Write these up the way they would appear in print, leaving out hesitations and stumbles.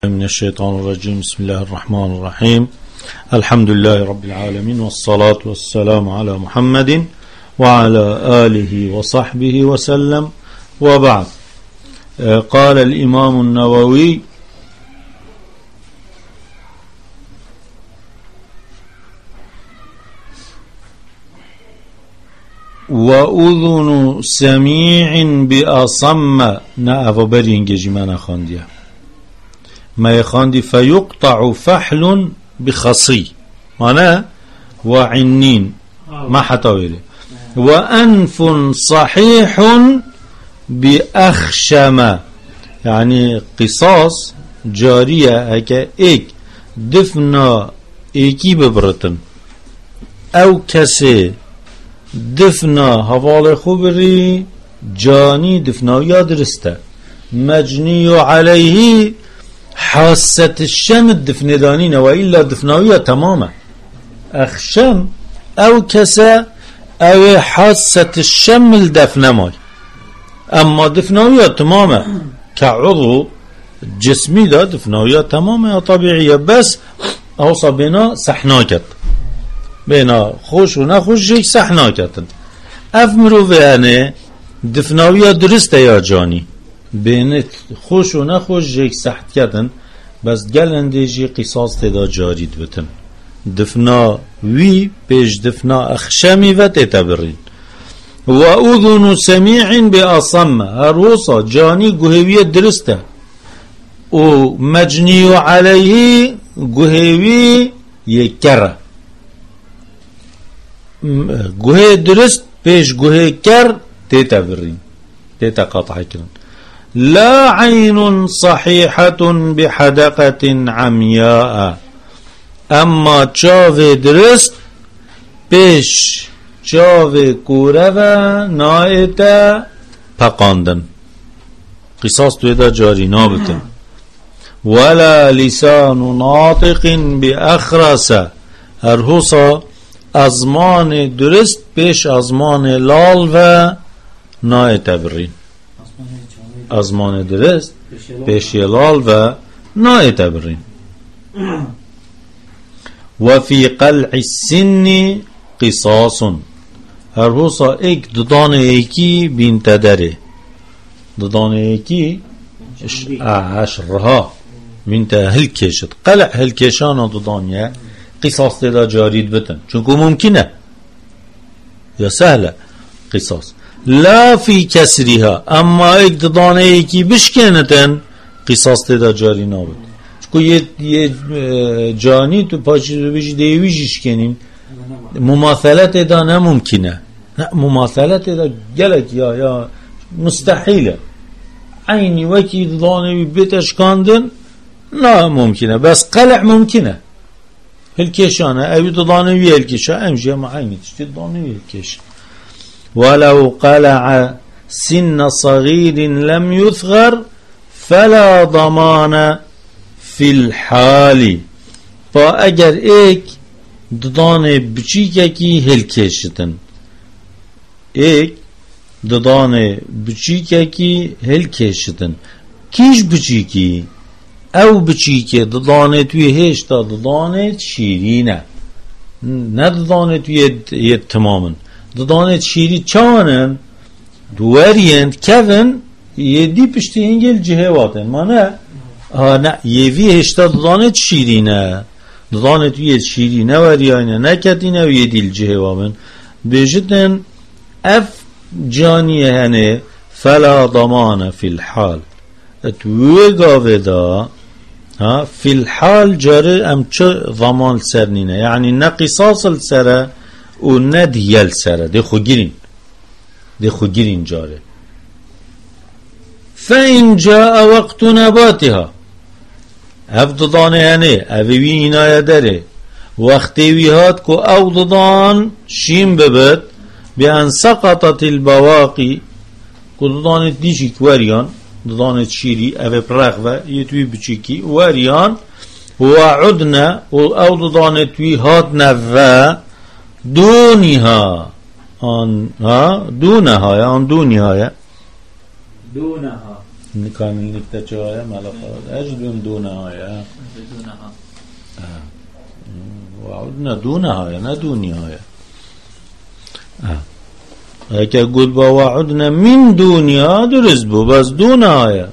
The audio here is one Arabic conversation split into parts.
من الشيطان الرجيم. بسم الله الرحمن الرحيم. الحمد لله رب العالمين، والصلاة والسلام على محمد وعلى آله وصحبه وسلم، وبعد. قال الإمام النووي: وأذن سميع بأصم نأفبري إنجيجي مانا خانديا ما يخاندي فيقطع فحل بخصي معناه وعنين ما حتويله، وأنف صحيح بأخشم يعني قصاص جارية هكا ايك دفنا ايكي ببرتن او كسي دفنا هوال خبري جاني دفنا يادرسته مجني عليه حاسة الشم الدفندانين وإلا دفناوية تماما أخشم أو كسا أو حاسة الشم الدفنماي، أما دفناوية تماما كعضو جسمي ده دفناوية تماما طبيعية، بس أوصى بنا سحناكت بنا خوش و نخوش جيك سحناكت أفمرو بياني دفناوية درسته يا جاني بینت خوش و نخوش جیک سخت کردن، بس گلنده جی قصاص تدا جارید بتن دفنا وی پیش دفنا اخشمی و تتبرین. و اذن سمیع بی اصم هر وصا جانی گوهوی درسته و مجنی علیه گوهوی یکره گوه درست پیش گوه کر تتبرین تتا قطع کرن. لا عين صحيحة بحدقة عمياء اما چاو درست پیش چاو کوره و نایتا پقاندن قصاص تویدا جاری نابتن. ولا لسان ناطق بأخرس هر حسا ازمان درست پیش ازمان لال و نایتا برین ازمان درست پیش لال و نایتا برین. و فی قلع السن قصاص هر حسا ایک ددان ایکی بین تدره ددان ایکی عشرها بین تا هل کشد قلع هل کشان ددانیه قصاص تدا جارید بتن چونکو ممکنه یا سهله قصاص. لا في كسرها اما ایک ددانه ایکی بشکنتن قصاص تدا جاری نابد چون یه جانی تو پاچی رو بشی دیویشش کنین مماثلت دا نممکنه مماثلت دا گلک یا مستحیله عینی وکی ددانه بیتش کاندن نه ممکنه، بس قلع ممکنه هلکشانه اوی ددانه وی هلکشا امجی اما عینی تشتی ددانه وی هلکش. ولو قلع سن صغير لم يثغر فلا ضمان في الحال. فا اگر ایک ددان بچیکه کی هل کشتن ایک ددان بچیکه کی هل کشتن کیش بچیکی او بچیکه ددان توی هشتا ددان شیرینه نه ددان توی تمامن ددانت شیری چانن دواريند كفن يدي پشتی انگل جهواتن مانه نه یوی هشتا ددانت شیرینه ددانت وی شیرینه وریانه نکتینه و یدیل جهوامن بجدن اف جانیه هنه فلا ضمان في الحال اتوی گاوه دا في الحال جاره ام چه ضمان سرنینه یعنی نقصاص السره و ندیل سره ده خو گیرین جاره. فإن جاء وقت نباتها افددان هنه اوی اینایه داره وقتی ویهات که او ددان شیم ببد بیان سقطت البواقی که ددانت دیشی وریان ددانت شیری اوی پرغوه یتوی بچیکی وریان و عدنا او ددانت ویهات نوه دونها آن دونها یا آن دونها كامل نكتة جاية ملا فراد أجل دونها يا وعدنا دونها يا نا دونها يا هيك أقول بوعدنا من دنيا درز بو بس دونها يا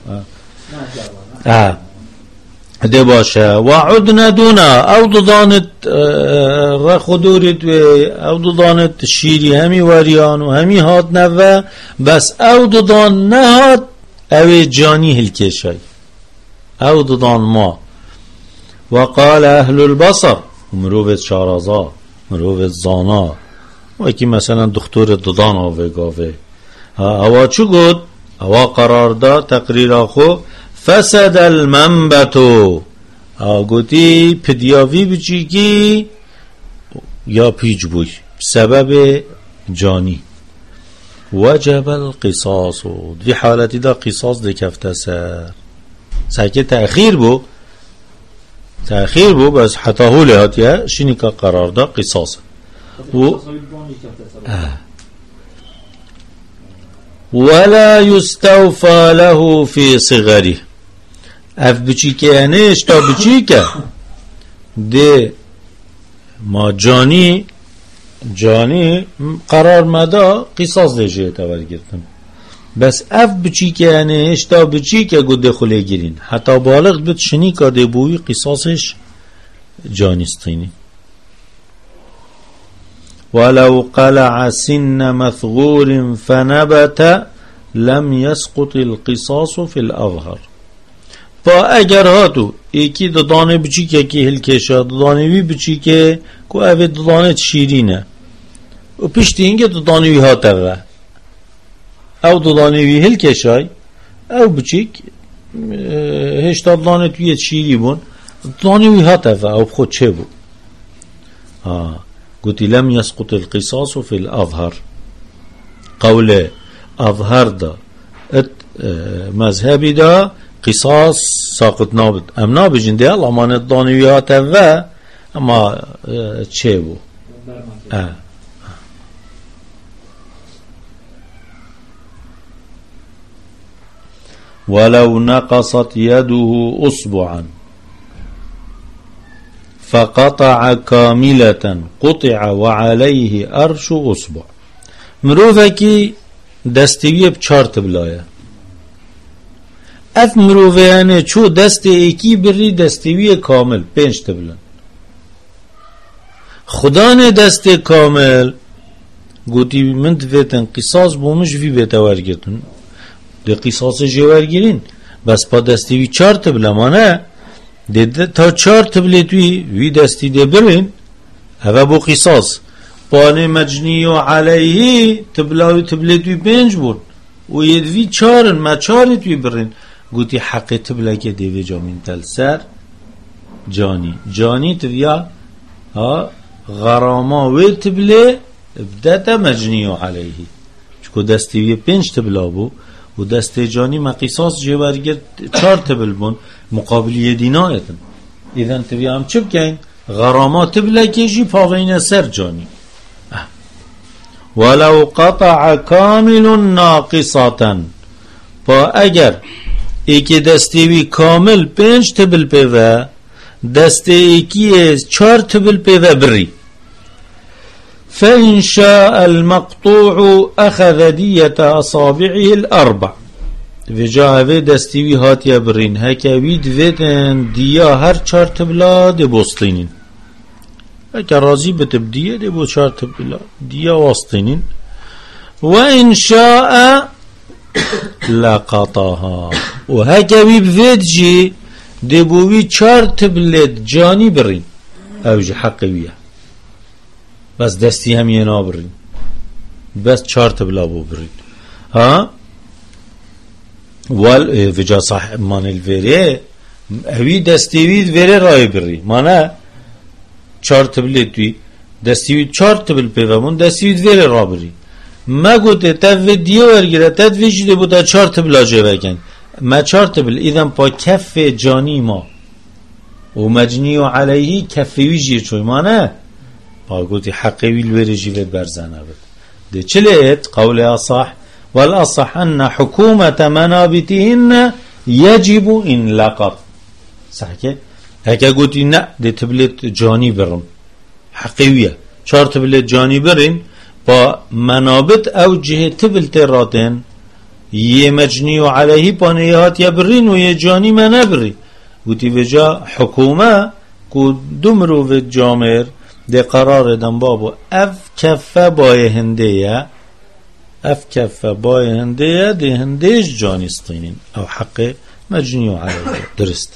ده باشه وعدنا دونا او دانت رخدورت او دانت شیری همی وریان و همی هات نوه بس او دان نهات او جانی هلکشای او دان ما وقال اهل البصر مروفت شارازا مروفت زانا وکی مثلا دکتور ددان آوه گاوه اوا چو گود اوا قرار دا تقریر آخو فسد المنبتو گوتی پدیاوی بچی کی یا پیج بوی سبب جانی وجب القصاص دی حالتی دا قصاص دی کفته سرکه تأخیر بو بس حتی هولی هاتیه شینی که قرار دا قصاص ولا يستوفى له في صغره اف بچیکه یعنی اشتا بچیکه ده ما جانی قرار مدا قصاص دیجه تاور گرتن بس اف بچیکه یعنی اشتا بچیکه گده خله گیرین حتی بالغ بد شنی که ده بوی قصاصش جانستینی ولو قلع سن مثغور فنبت لم يسقط القصاص في الأظهر با اگر هاتو ایکی دانه بچی که هلکشا دانه وی بچی که اوه دانه شیرینه و پشتی اینگه دانه وی هاته او دانه وی هلکشای او بچی هشتا دانه توی شیری بون دانه وی هاته او خود چه بو قلت لم يسقط القصاص في الأظهر قول أظهر دا مذهبي دا قصاص ساقط نابد ام نابجن دي الله ما ندانويات و اما چه بو ولو نقصت يده أصبعا فقطع كاملة قطع وعليه أرش أصبع مروفه کی دستویه بچار تبلایه اف مروفه یعنی چو دست ایکی بری دستویه کامل 5 تبلن خدا نه دست کامل گوتی من دویتن قصاص بومش وی بیتاور گرتن ده قصاص جوار گیرین بس پا دستوی 4 تبلمانه ده تا 4 تبلی توی وی دستی ده برین هوا بو قصاص پانه مجنی و علیه تبلی توی 5 بود و یدوی 4 ما 4 توی برین گوتی حق تبله که دیوی جامین تل سر جانی تویا غراما و تبله بدتا مجنی و علیه چکو دستیوی 5 تبلا بو و دست جانی ما قصاص جوارگر 4 تبل بون مقابلی دینایتن ایدن تویا هم چه بکن غراما تبله که جی پاغین سر جانی ولو قطع کامل ناقصاتا پا اگر ایکی دستیوی کامل 5 تبل پیوه دست ایکی 4 تبل پیوه بری فإن شاء المقطوع أخذ دية أصابعه الأربع وجاء في دستيوي هاتيا برين هكا ويد فيتن ديا هر 4 تبلا دي بوستينين هكا رازي بتبدية دي بو 4 تبلا ديا واستينين وإن شاء لقطها وهكا ويد فيتجي دي بوي 4 تبلت جاني برين اوجي حقوية بس دستی هم یه نابرین بس 4 تبلا بو برید وجا صاحب من الویره اوی دستیوید ویره رای بری مانه 4 تبلی توی دستیوید 4 تبل پیومون دستیوید ویره را بری ما گوته تفوی دیو ورگیره تفوی جده بوده 4 تبلا جوه کن ما 4 تبل ایدن پا کف جانی ما و مجنی و علیهی کفوی جیر چوی مانه قلت حقي الورجي في برزانه ده چليت قول اصح والأصح أن حكومة منابتهن يجب إن لقط. صح كي هكا قلت نا دي تبلت جاني برم حقيقية شار تبلت جاني برم با منابت أو جهة تبلت راتين يمجني عليه بانيهات يبرين ويجاني ما نبري قلت بجا حكومة كو دمرو في الجامر دي قرار دن بابو اف كفة باي هندية اف كفة باي هندية دي هنديش جاني سطينين او حقي مجني عليه درست.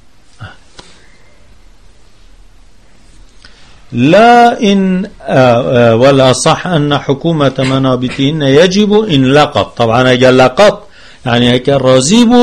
لا إن ولا صح أن حكومة منابتهن يجب إن لقط. طبعا اگر لقط يعني هكا رازيبو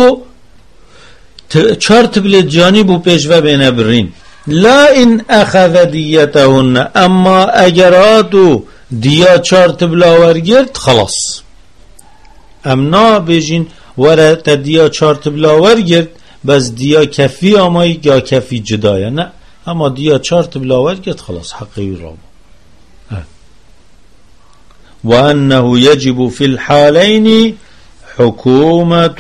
چار تبلت جانبو پیشوه بینه برین. لا إن أخذ ديتهن أما أجراتو ديا چار تبلا ورگرد خلاص امنا بيجين ورا تديا چار تبلا ورگرد بس ديا كفي أما يا كفي جدايا نه اما ديا چار تبلا ورگرد خلاص حقي رابو. وأنه يجب في الحالين حكومة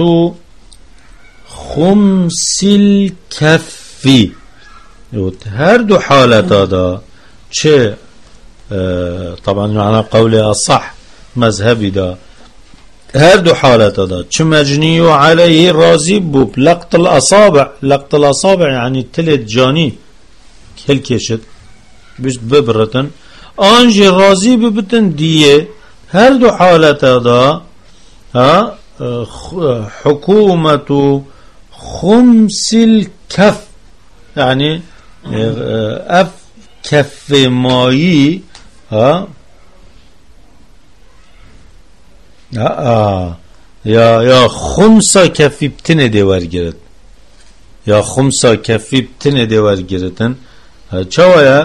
خمس الكفي. هر دو حالت دا چه طبعا معنى قول الصح مذهبي دا هر دو حالت دا چه مجني عليه راضي بو لقط الأصابع. لقط الأصابع يعني تلت جاني كل كشت بيش ببرتن انجي راضي ببتن ديه. هر دو حالت دا حكومة خمس الكف يعني اف كف مايي يا خمسة كفي بتنه دي ورگرد يا خمسة كفي بتنه دي ورگردن چاويا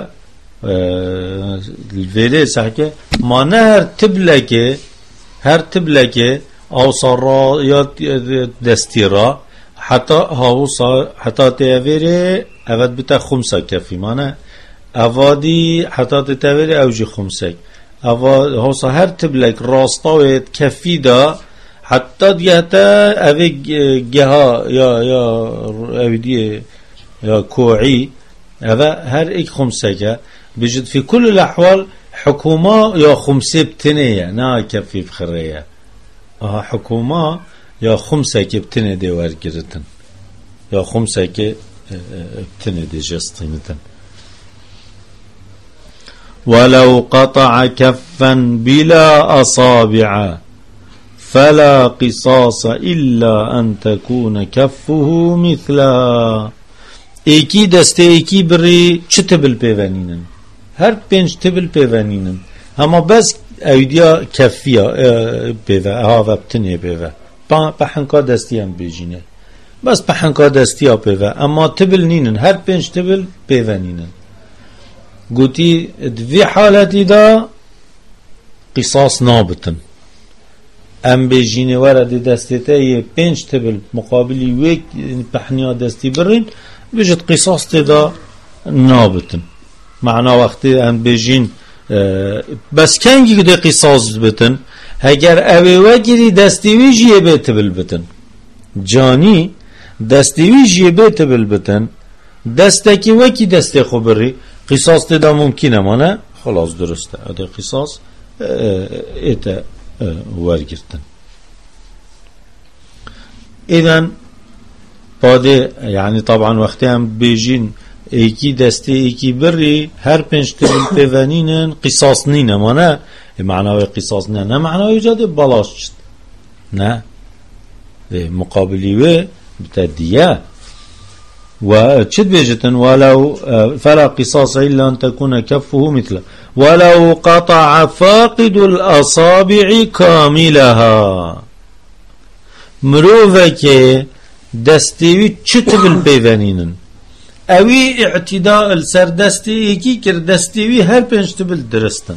الفيدي سحكي ما نهر تبلكي اوصارا يا دستيرا حتى تأويري أود بتا خمسة كفي مانا أوادي حتى تأويري أوجي خمسة هوصا هر تبلك راستاويت كفي دا حتى ديهتا أوي جها يا أودي يا كوعي أوه هر ايك خمسة بجد في كل الأحوال حكومة يا خمسة بتنية نا كفي بخرية حكومة يا خمسة كبتنة دي وارجرتن يا خمسة كبتنة دي جستينتن. ولو قطع كفا بلا أصابع فلا قصاص إلا أن تكون كفه مثلا. ايكي دسته ايكي بري چه تبل پیونینن هر پنج تبل پیونینن اما بس ايديا كفيا بيوا هاو بتنه بيوا پحنکا دستی هم بیجینه بس پحنکا دستی ها پیوه اما تبل نینن هر پنج تبل پیوه نینن. گوتی دوی حالتی دا قصاص نابتن ام بیجینه ورد دستی تا یه پنج تبل مقابلی ویک پحنیا دستی برین بجد قصاص تا دا نابتن. معنا وقتی ام بیجین بس کنگی که قصاص بتن اگر اوه وگیری دستیوی جیه بیت بل بتن جانی دستیوی جیه بیت بل بتن دستکی وکی دستی خبری قصاص دا ممکنه مانه خلاص درسته اده قصاص ایتا ورگرتن. اذن باده يعني طبعا وقتی هم بیجین ایکی دستی ایکی بری هر پنج تبل پیونینن قصاص نینه مانه معناه قصاص نه معناه جاده بلاش نه مقابلی و بتدیه و چد بيجتن ولو فلا قصاص إلا أن تكون كفه مثله ولو قطع فاقد الأصابع كاملها. مروفك دستيوي چتبل بيوانينن اوي اعتداء السر دستي ايكي كر دستيوي هر پنج تبل درستن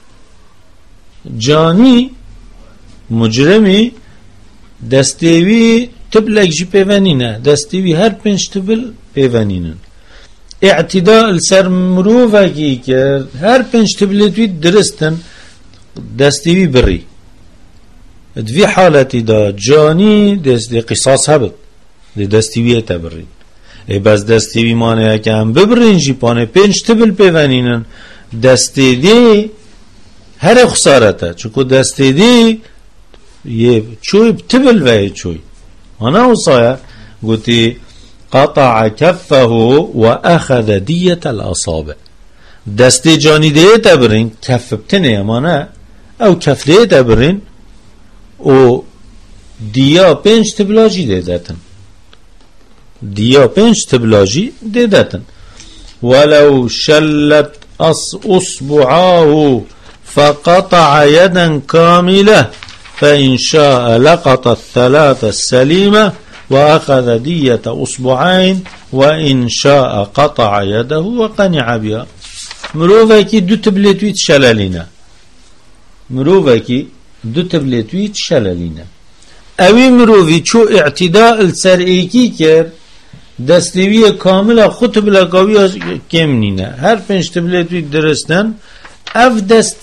جاني مجرمي دستيوي تبلك جي بيوانينه دستيوي هر پنج تبل بيوانينن اعتداء السر مروفكي كر هر پنج تبل توي درستن دستيوي بري في حالة دا جاني دست قصاص هبت دستوية تبرين بس دستوي مانه که هم ببرین جی پانه 5 تبل پیونینن دستی دی هر خسارته چکو دستی دی یه چوی تبل وی چوی انا وصايا قلت قطع كفه واخذ دية الاصابع دستی جانی دی تبرین کف بتنه امانه او کف دی تبرین و دیا 5 تبلاجی دی داتن دیا 5 تبلاجی دی داتن ولو شلت أصبعاه فقطع يدا كاملة فإن شاء لقط الثلاثة السليمة وأخذ دية أصبعين وإن شاء قطع يده وقنع بها مروفاكي دو تبلتويت شلالينا مروفاكي دو تبلتويت شلالينا اوی مروفی چو اعتداء السرعيكي كر دستوی کامل خود بلکاوی کم نینه هر 5 تبلتوی درستن اف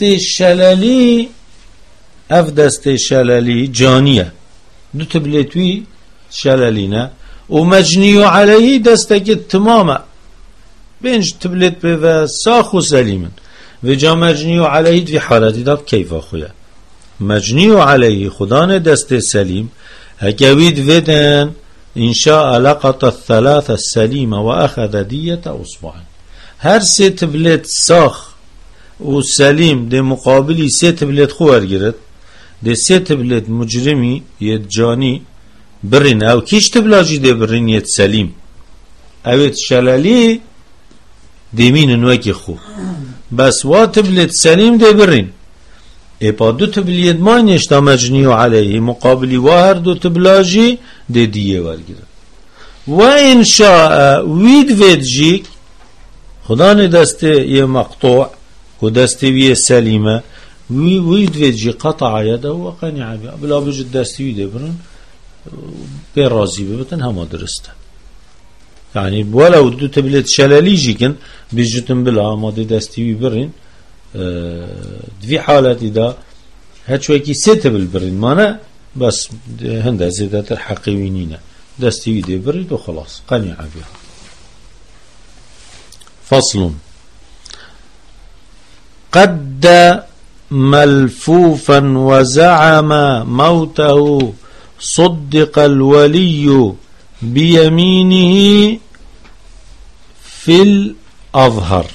دست شلالی جانیه دو تبلتوی شلالینه و مجنی علیه دسته تمامه 5 تبلت به ساخ و سلیمن و جا مجنی علیه في حالتی داب کیفا خویا مجنی علیه خدان دست سلیم هکوید ودن إن شاء لقط الثلاثة السليمة وأخذ دية أصبعين هر 3 تبلت ساخ والسليم دي مقابلي 3 تبلت خوار جرد دي 3 تبلت مجرمي يتجاني برين أو كيش تبلاجي دي برين يت سليم أو يتشلالي دي مين نوكي خو بس وا تبلت سليم دي برين با دو تبلید ما نشتا مجنی علیه مقابلی و هر دو تبلاجی ده دیه ورگیره و انشاء وید جیک خدا ندسته یه مقطوع و دسته ویه سلیمه وید جی قطع یده و قنع بیا بلا بجد دسته ویده برن بی رازی ببتن همه درسته یعنی ولو دو تبلید شلالی جیکن بجتن بلا ما ده دسته وی برن في حالتي دا هاتشوكي 3 تبل برين مانا بس هندا زيادات الحقيوينينا دستي دي بريد وخلاص قنع بها فصل قد ملفوفا وزعم موته صدق الولي بيمينه في الأظهر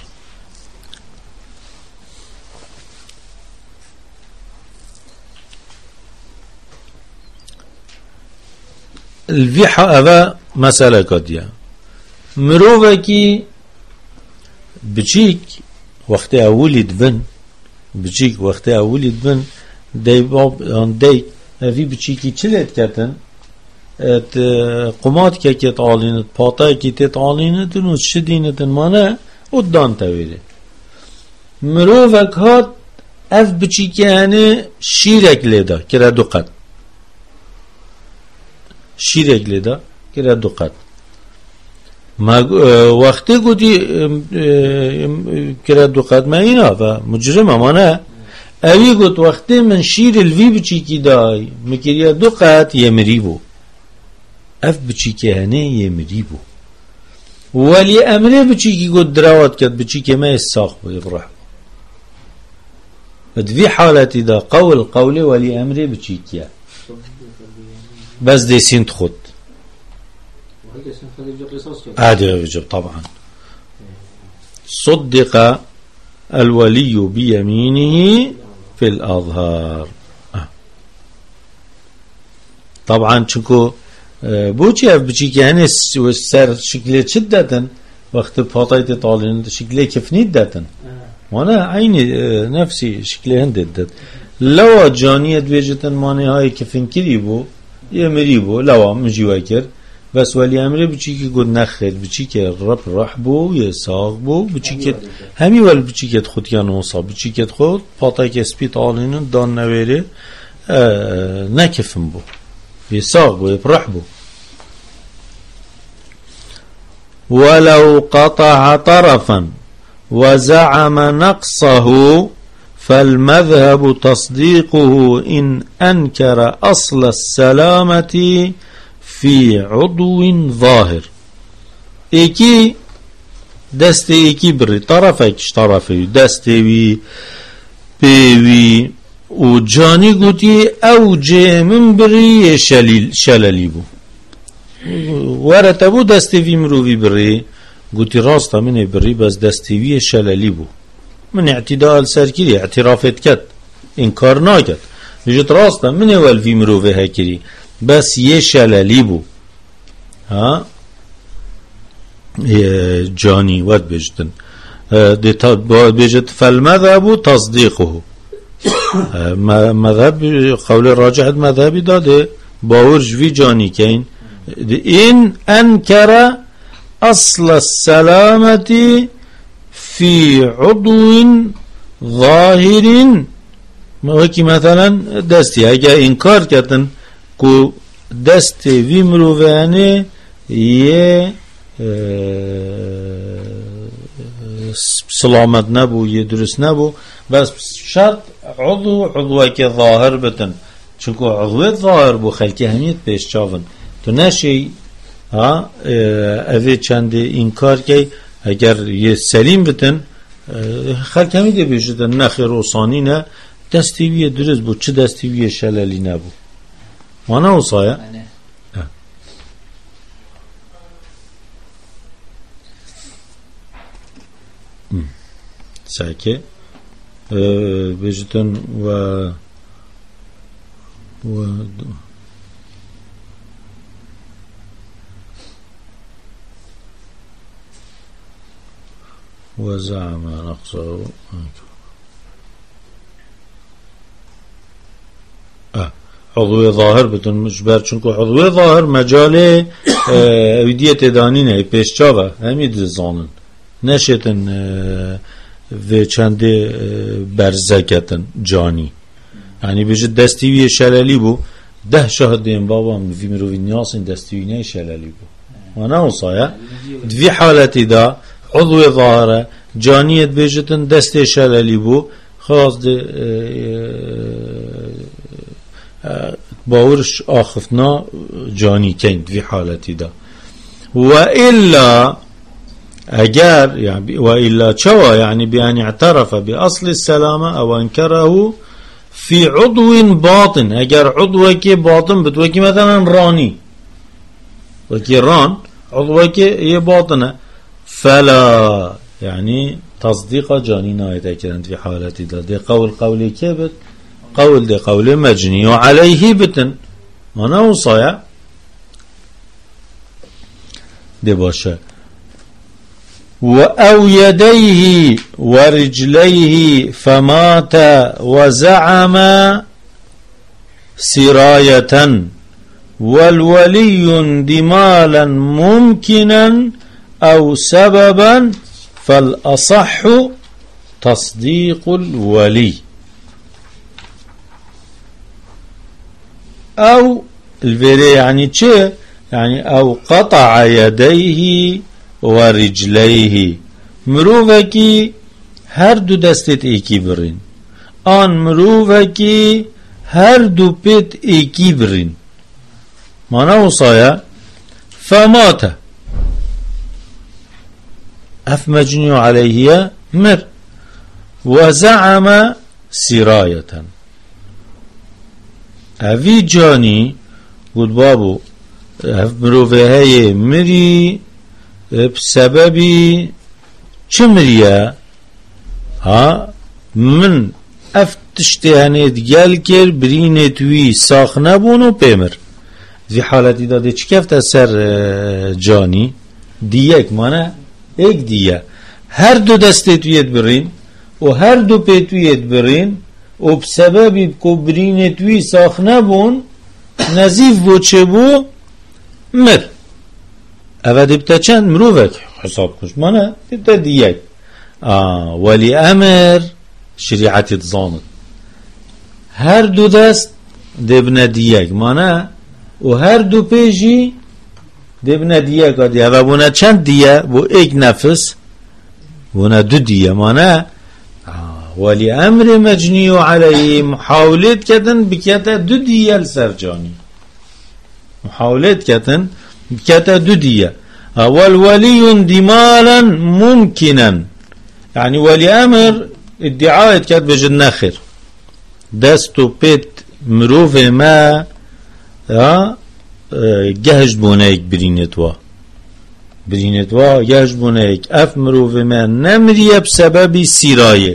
الفيحة أبا مسألة قدية مروفة كي بچيك وقت أولد بن بچيك وقت أولد بن دي باب دي في بچيكي چلت كتن قمات كي تتعالينت پاتا كي تتعالينتن و شدينتن مانا قدان تاويري مروفة كات اف بچيكي هنه شيرك لدا كرا دو قد شیرک لیدا که را دو قد وقتی گویی که را دو قد ما اینا و مجرم امانه اوی گویی وقتی من شیر الوی بچی کی دای مکریا دو قد یمری بو اف بچی که هنه یمری بو ولی امره بچی کی گویی دراوت کد بچی که ما الساق بو يبرح في حالتی دا قول ولی امره بچی کیا بس دي سين تخد عادي يجب طبعا صدق الولي بيمينه في الأظهار طبعا شكو بوچي اف بچي كهنه سر شكله شدة وقت باطايت طالين شكله كفنيت داتن وانا عيني نفسي شكله هندت لو جانية دويجتن ماني هاي كفن كري بو يمري بو لو مجيوا كر بس ولي امر بچي كي قد نخل بچي كي رب راح بو يساق بو بچي كي همي ول بچي كي خود كان وصا بچي كي خود باطاي كي سبيت عالين دان نويري نكفن بو يساق بو يبرح بو ولو قطع طرفا وزعم نقصه فالمذهب تصديقه إن أنكر أصل السلامة في عضو ظاهر. إيكي دست إيكي بري طرفكش طرفي دستي بيوي وجاني قوتي أو جي من بري شلالي بو ورتبو دستي في مروفي بري قوتي راستا مني بري بس دستي في شلالي بو من اعتدال سركري اعترافت كت انكار ناكت بجت راستا من اول في مروفي هكري بس يشلالي بو ها جاني ود بجتن بجت فالمذهب تصديقه مذهب قول الراجح المذهبي داده باورج في جاني كين إن أنكر أصل السلامة في عضو ظاهر وكي مثلا دستي اگه انكار کردن کو دستی وی مروفانه یه سلامت نبو یه درست نبو بس شرط عضوه که ظاهر بتن چونکو عضوه ظاهر بو خلکی همیت پیش چاون تو نشی اوه چند انکار که اگر یه سلیم بتن خلک همیده بیشتن نخیر و ثانی نه دستیوی درست بو چه دستیوی شلالی نبو مانا او سایه ساکه بیشتن و وزعم نقصه عضو ظاهر بتون مجبر چونکو عضو ظاهر مجال اویدیت دانینه پیش چاوه همید زانن نشتن و چند برزکتن جانی یعنی بجد دستیوی شلالی بو 10 شهد دیم بابا في مروی نیاسین دستیوی نه شلالی بو وانا وصایا دوی حالتی دا عضو ظاهره جانیت بجتن دست شلالی بو خلاص باورش آخفنا جانی کند في حالتی دا وإلا اگر يعني وإلا چوا يعني بأن اعترف بأصل السلامة أو انكره في عضو باطن اگر عضو كي باطن بتوكي مثلا راني وكي ران عضو كي باطنه فلا يعني تصديق جاني نايته كده في حالتي ده دي قولي كبت قول دي قول مجني وعليه بتن انا وصايا دي باشا أو يديه ورجليه فمات وزعم سراية والولي دمالا ممكنا أو سببا فالأصح تصديق الولي أو الفيري يعني چه يعني أو قطع يديه ورجليه مروفكي هر دو دستت ایکی برین آن مروفكي هر دو پیت ایکی برین مانا وصايا فمات اف مجني عليه مر وزعم سراية اوی جاني قد بابو اف مروفه مري بسببي چمريا ها من افتشتهانيت گل کر برینتوی ساخ نبونو پیمر في حالتی داده چی کفت اثر جانی دیک مانه ایک دیه هر دو دستتویت برین و هر دو پیتویت برین و بسببی بکو برینتوی ساخ نبون نزیف بو چه بو مر اوه دبتا چند مروفک حساب کش مانه دبتا دیک ولی امر شریعتی تزاند هر دو دست دبنا دیک مانه و هر دو پیجی دبنا دیه کادیه و بونه چند دیه بو ایک نفس بونه دو دیه مانه ولأمر مجني عليه محاولت كتن بكتا دودية لسرجاني محاولت كتن بكتا دودية والولي اندمالا ممكنا يعني ولأمر ادعاء كتب بجناخر دستو بيت مروف ما جهج بونيك برينتوا جهج بونيك اف مروف ما نمريه بسبب سيرايه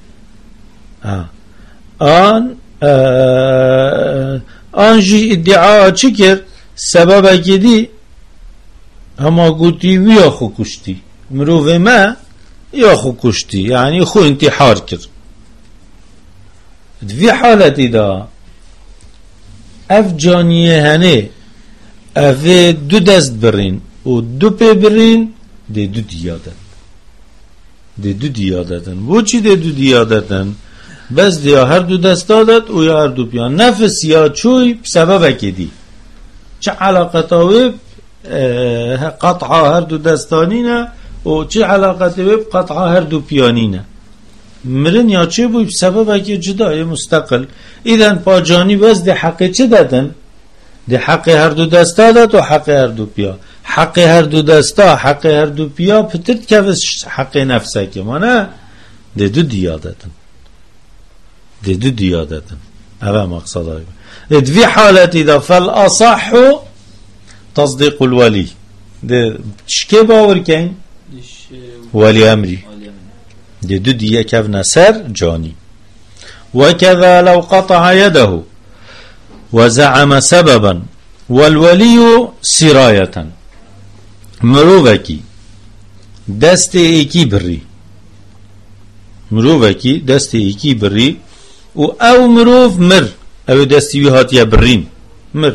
آنجي ادعاء چكر سبب كدي هما قلتي ويا خو كشتي مروف ما يا خو كشتي يعني خو انتحار كر في حالتي دا اف جانيه هنه اف دو دست برين و دو پی برين دي دو ديادتن و چي دي دو ديادتن بس دیا هر دو دست دادت و یا هر دو پیان نفس یا چوی بسبب کدی چه علاقتاوی قطعه هر دو دستانینه و چه علاقتاوی قطعه هر دو پیانینه مرن یا چه بوی بسبب که جدای مستقل ایدن پا جانی بس دی حقی چه دادن دی حقی هر دو دست داد و حقی هر دو پیا حقی هر دو دستا حقی هر دو پیا پترد که حقی نفسه که مانه دی دو دیادتن دي دو ديادتن هذا مقصده في حالتي ده فالأصح تصديق الولي ده شكي باور كين ولي أمري دي دو دي كفنا سر جاني وكذا لو قطع يده وزعم سببا والولي سراية مروفكي دست ايكي بري مروفكي دست ايكي بري و او مروف مر او دستیوی هاتیه برین مر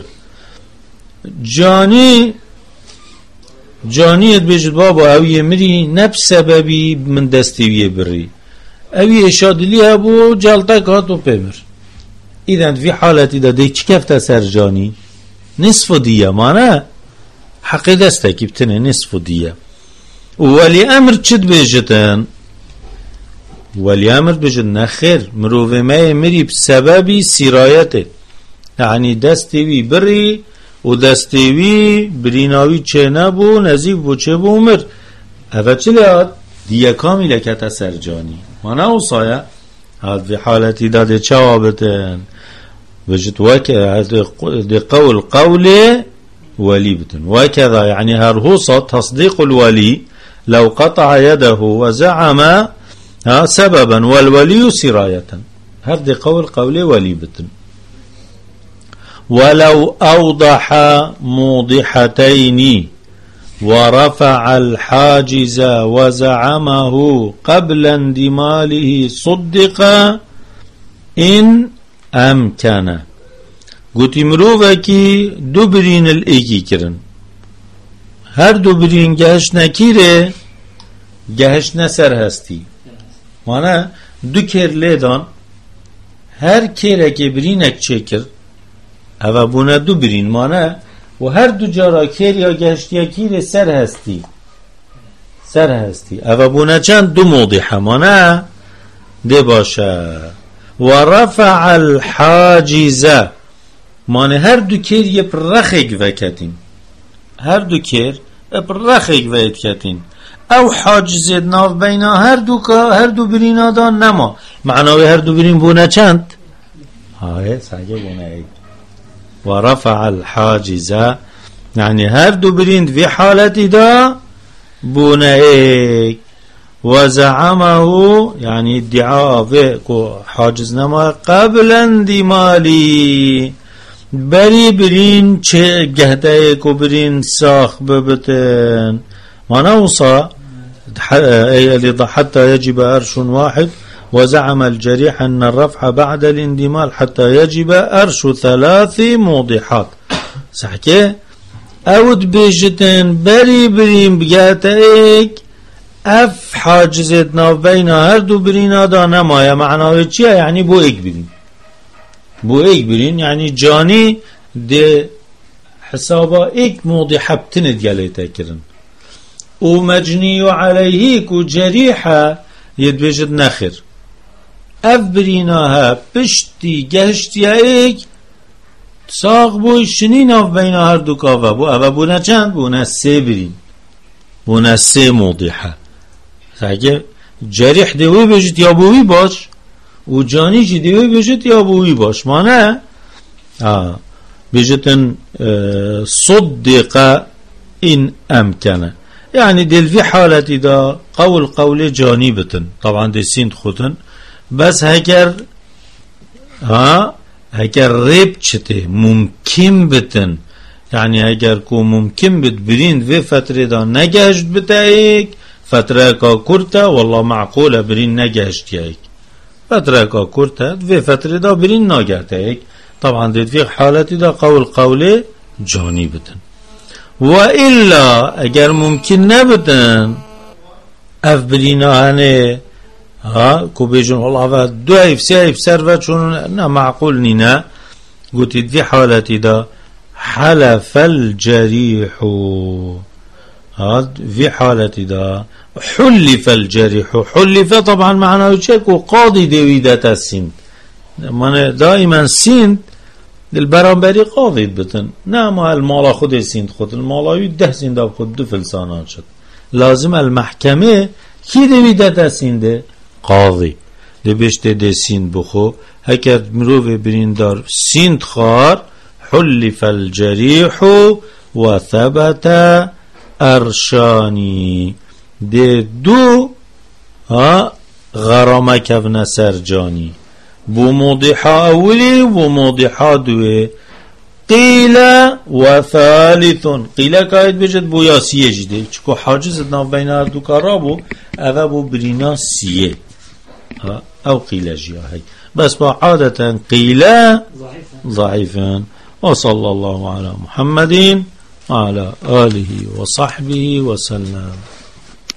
جانیت بجد بابا اوی مری نب سببی من دستیوی بری اوی اشادلی هبو جلتک هاتو پیمر ایدن فی حالتی دا دی چی کفت سر جانی نصف دیه مانه حقی دسته بتنه نصف دیه ولی امر چد بجتن ولی امر بجد نخیر مروف مای مری بسببی سرایته یعنی دستیوی بری و دستیوی بریناوی چه نبو نزیب بو چه بو مر اوه چه لیاد دیه کامی لکت سر جانی مانه او سایه هاد فی حالتی داده چه آبتن بجد دی قول ولی بتن وكذا يعني هرهوصة تصديق الولي لو قطع يده وزعم سببا والولي سراية هذا قول ولي بتن ولو أوضح موضحتين ورفع الحاجز وزعمه قبل اندماله صدق إن أمكن قلت مروفكي دبرين الإيكي كرن هر دبرين جهش نكيره جهش نسر هستي مانا دو کر لیدان هر کره که برینک چکر او بونه دو برین مانا و هر دو جارا کر یا گشتی کیر سر هستی او بونه چند دو موضحه مانا ده باشه و رفع الحاجزه مانا هر دو کر یه پرخک وکتین هر دو کر پرخک وکتین او حاجز ناف بینا هر دو برینا دان نما معناوی هر دو برین بونه چند های سعیه بونه اید و رفع الحاجزه یعنی هر دو برین فی حالتی دا بونه اید و زعمه یعنی ادعا و حاجز نما قبل اندمالی بری برین چه گهده کو برین ساخ ببتن مانا وصا حتى يجب أرش واحد وزعم الجريح أن الرفع بعد الاندمال حتى يجب أرش 3 موضحات صحكي أود بيجتن بري برين بجاتيك اف حاجزتنا بين هردو برين دا نمايا معناه چيه يعني بو ايك برين يعني جاني دي حسابا ايك موضحة بتند يلي كرن ومجني عليه كو جريحة يدبجد نخر اف بریناها پشتی گهشتی ایک ساق بوی شنین اف بین هر دو کافه بو اوه بونه چند؟ بونه سه برین بونه سه موضحه اگه جریح دوی بجد یا بوی باش و جانی جی دوی بجد یا بوی باش مانه بجتن صدق إن أمكن يعني دل في حالة دا قول جاني بتن طبعا دي سين خوتن بس هكر ريب چته ممكن بتن يعني هكر كو ممكن بت برين في فترة دا نگهشت بتايك فترة كا كورتا والله معقولة برين نگهشت يايك فترة كا كورتا في فترة دا برين نگهتايك طبعا دي في حالة دا قول جاني بتن وإلا اگر ممكن نبتن اف برينا هنه كو بيجون والله دو ايف سي ايف سرفت شون نا معقول نينا قلت في حالة دا حلف الجريح في حالة دا حلف الجريح حلف طبعا معناه يشك وقاضي دويدة السند دائما سند البرانبري قاضي بتن نعم المالا خود سند خود المالا يده سند خود دو فلسانات شد لازم المحكمة كي دويدة السند قاضي لبشت ده سند بخو هكذا مروف بريندار سند خار حلف الجريح وثبت أرشاني ده دو غرامة كفنا سرجاني بو موضحة أولي وبو موضحة دوي قيل وثالث قيل كايد بجد بو يا سيه جده چكو حاجز ادنا بين اردو كارابو اوه بو برينا سيه او قيل جيا هاي بس با عادة قيل ضعيفا وصلى الله على محمد وعلى آله وصحبه وسلم.